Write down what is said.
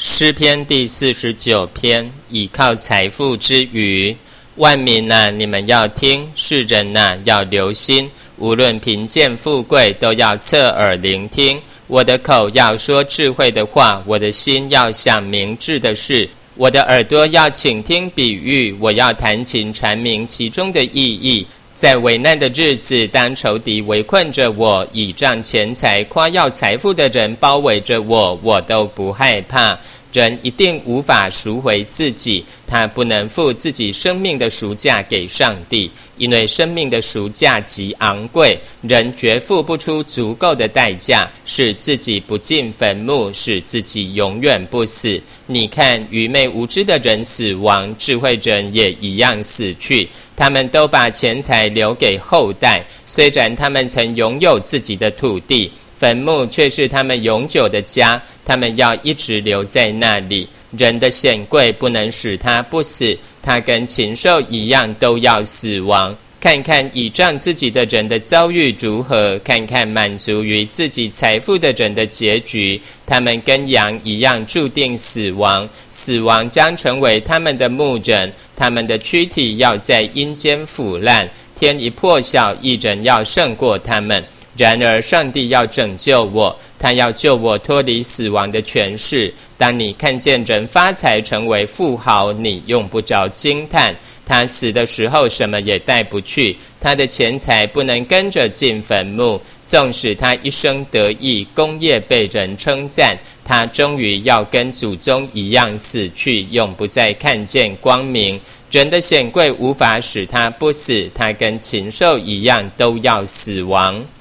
诗篇第49篇，倚靠财富之余。万民啊，你们要听；世人啊，要留心。无论贫贱富贵，都要侧耳聆听。我的口要说智慧的话，我的心要想明智的事。我的耳朵要倾听比喻，我要弹琴阐明其中的意义。在危难的日子，当仇敌围困着我，倚仗钱财夸耀财富的人包围着我，我都不害怕。人一定无法赎回自己，他不能付自己生命的赎价给上帝，因为生命的赎价极昂贵，人绝付不出足够的代价，使自己不进坟墓，使自己永远不死。你看，愚昧无知的人死亡，智慧人也一样死去。他们都把钱财留给后代，虽然他们曾拥有自己的土地，坟墓却是他们永久的家，他们要一直留在那里。人的显贵不能使他不死，他跟禽兽一样都要死亡。看看倚仗自己的人的遭遇如何，看看满足于自己财富的人的结局。他们跟羊一样注定死亡，死亡将成为他们的牧人，他们的躯体要在阴间腐烂。天一破晓，一人要胜过他们。然而上帝要拯救我，他要救我脱离死亡的权势。当你看见人发财成为富豪，你用不着惊叹。他死的时候什么也带不去，他的钱财不能跟着进坟墓。纵使他一生得意，功业被人称赞，他终于要跟祖宗一样死去，永不再看见光明。人的显贵无法使他不死，他跟禽兽一样都要死亡。